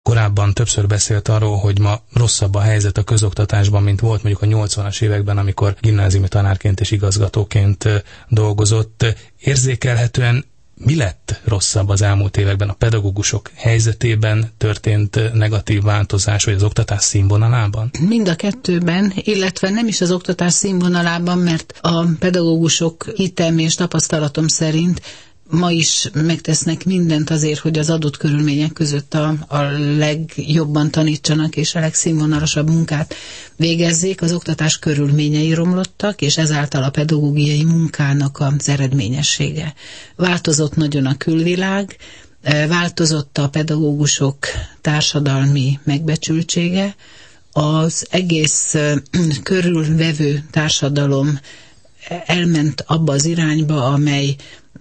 korábban többször beszélt arról, hogy ma rosszabb a helyzet a közoktatásban, mint volt mondjuk a 80-as években, amikor gimnáziumi tanárként és igazgatóként dolgozott. Érzékelhetően mi lett rosszabb az elmúlt években? A pedagógusok helyzetében történt negatív változás, vagy az oktatás színvonalában? Mind a kettőben, illetve nem is az oktatás színvonalában, mert a pedagógusok hitem és tapasztalatom szerint ma is megtesznek mindent azért, hogy az adott körülmények között a legjobban tanítsanak és a legszínvonalasabb munkát végezzék. Az oktatás körülményei romlottak, és ezáltal a pedagógiai munkának az eredményessége. Változott nagyon a külvilág, változott a pedagógusok társadalmi megbecsültsége, az egész körülvevő társadalom elment abba az irányba, amely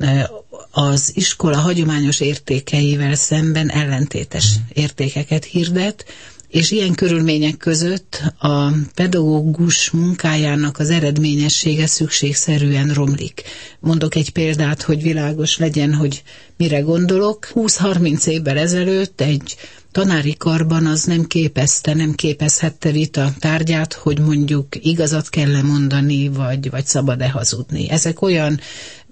az iskola hagyományos értékeivel szemben ellentétes értékeket hirdet, és ilyen körülmények között a pedagógus munkájának az eredményessége szükségszerűen romlik. Mondok egy példát, hogy világos legyen, hogy mire gondolok. 20-30 évvel ezelőtt egy tanári karban az nem képezhette vita tárgyát, hogy mondjuk igazat kell mondani, vagy szabad-e hazudni. Ezek olyan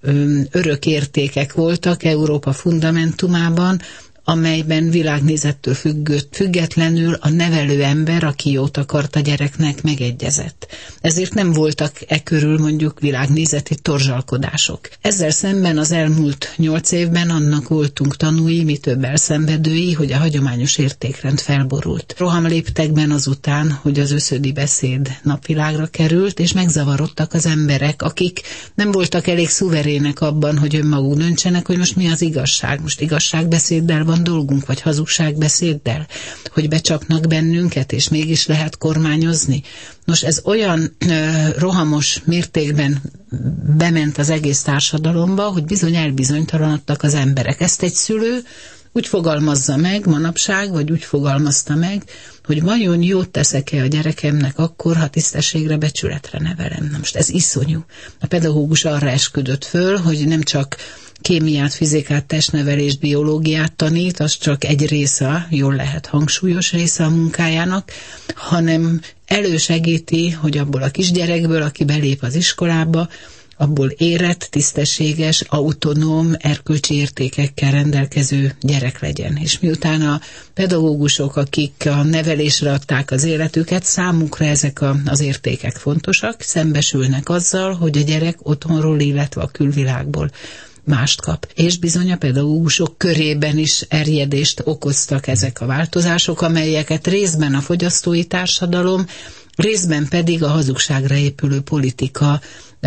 örök értékek voltak Európa fundamentumában, amelyben világnézettől függetlenül a nevelő ember, aki jót akart a gyereknek, megegyezett. Ezért nem voltak körül mondjuk világnézeti torzsalkodások. Ezzel szemben az elmúlt 8 évben annak voltunk tanúi, mi több elszenvedői, hogy a hagyományos értékrend felborult. Rohamléptekben azután, hogy az összödi beszéd napvilágra került, és megzavarodtak az emberek, akik nem voltak elég szuverének abban, hogy önmaguk döntsenek, hogy most mi az igazság. Most igazságbeszéddel van dolgunk, vagy hazugságbeszéddel, hogy becsapnak bennünket, és mégis lehet kormányozni. Nos, ez olyan rohamos mértékben bement az egész társadalomba, hogy bizony elbizonytalanodtak az emberek. Ezt egy szülő úgy fogalmazza meg manapság, vagy úgy fogalmazta meg, hogy vajon jót teszek-e a gyerekemnek akkor, ha tisztességre, becsületre nevelem. Na most ez iszonyú. A pedagógus arra esküdött föl, hogy nem csak kémiát, fizikát, testnevelést, biológiát tanít, az csak egy része, jól lehet hangsúlyos része a munkájának, hanem elősegíti, hogy abból a kisgyerekből, aki belép az iskolába, abból érett, tisztességes, autonóm, erkölcsi értékekkel rendelkező gyerek legyen. És miután a pedagógusok, akik a nevelésre adták az életüket, számukra ezek az értékek fontosak, szembesülnek azzal, hogy a gyerek otthonról, illetve a külvilágból mást kap. És bizony a pedagógusok körében is erjedést okoztak ezek a változások, amelyeket részben a fogyasztói társadalom, részben pedig a hazugságra épülő politika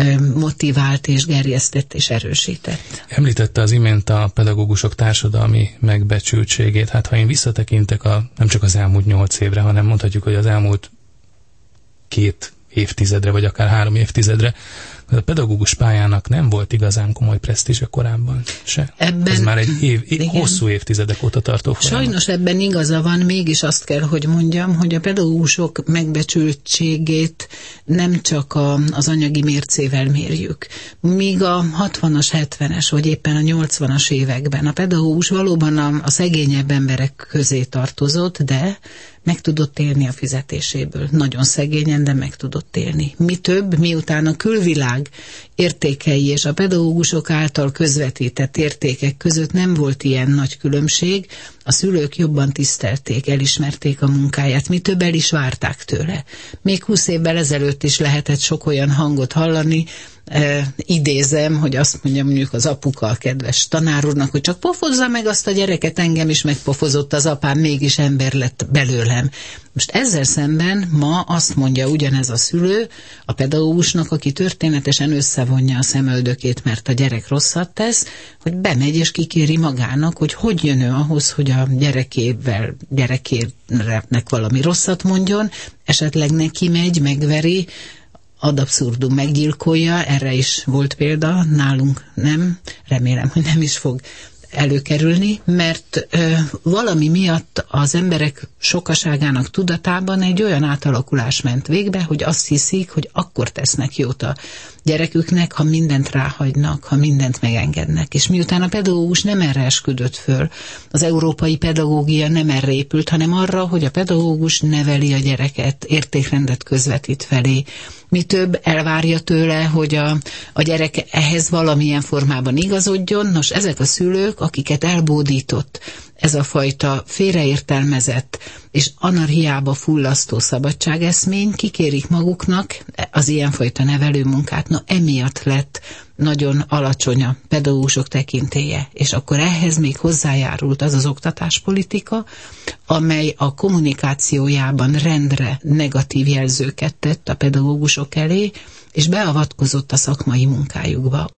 motivált és gerjesztett és erősített. Említette az imént a pedagógusok társadalmi megbecsültségét. Hát ha én visszatekintek nem csak az elmúlt 8 évre, hanem mondhatjuk, hogy az elmúlt 2 évtizedre, vagy akár 3 évtizedre, a pedagógus pályának nem volt igazán komoly presztízse korábban se. Ez már egy hosszú évtizedek óta tartó folyamat. Sajnos ebben igaza van, mégis azt kell, hogy mondjam, hogy a pedagógusok megbecsültségét nem csak az anyagi mércével mérjük. Míg a 60-as, 70-es, vagy éppen a 80-as években a pedagógus valóban a szegényebb emberek közé tartozott, de meg tudott élni a fizetéséből. Nagyon szegényen, de meg tudott élni. Mi több, miután a külvilág értékei és a pedagógusok által közvetített értékek között nem volt ilyen nagy különbség, a szülők jobban tisztelték, elismerték a munkáját, mi több, el is várták tőle. Még 20 évvel ezelőtt is lehetett sok olyan hangot hallani, idézem, hogy azt mondja mondjuk az apuka a kedves tanár úrnak, hogy csak pofozza meg azt a gyereket, engem is megpofozott az apám, mégis ember lett belőlem. Most ezzel szemben ma azt mondja ugyanez a szülő a pedagógusnak, aki történetesen összevonja a szemöldökét, mert a gyerek rosszat tesz, hogy bemegy és kikéri magának, hogy jön ő ahhoz, hogy a gyerekének valami rosszat mondjon, esetleg neki megy, megveri, ad abszurdum meggyilkolja, erre is volt példa, nálunk nem, remélem, hogy nem is fog előkerülni, mert valami miatt az emberek sokaságának tudatában egy olyan átalakulás ment végbe, hogy azt hiszik, hogy akkor tesznek jót a gyereküknek, ha mindent ráhagynak, ha mindent megengednek. És miután a pedagógus nem erre esküdött föl, az európai pedagógia nem erre épült, hanem arra, hogy a pedagógus neveli a gyereket, értékrendet közvetít felé. Mi több, elvárja tőle, hogy a gyerek ehhez valamilyen formában igazodjon. Nos, ezek a szülők, akiket elbódított ez a fajta félreértelmezett és anarchiába fullasztó szabadságeszmény, kikérik maguknak az ilyenfajta nevelőmunkát. Na, emiatt lett nagyon alacsony a pedagógusok tekintélye, és akkor ehhez még hozzájárult az az oktatáspolitika, amely a kommunikációjában rendre negatív jelzőket tett a pedagógusok elé, és beavatkozott a szakmai munkájukba.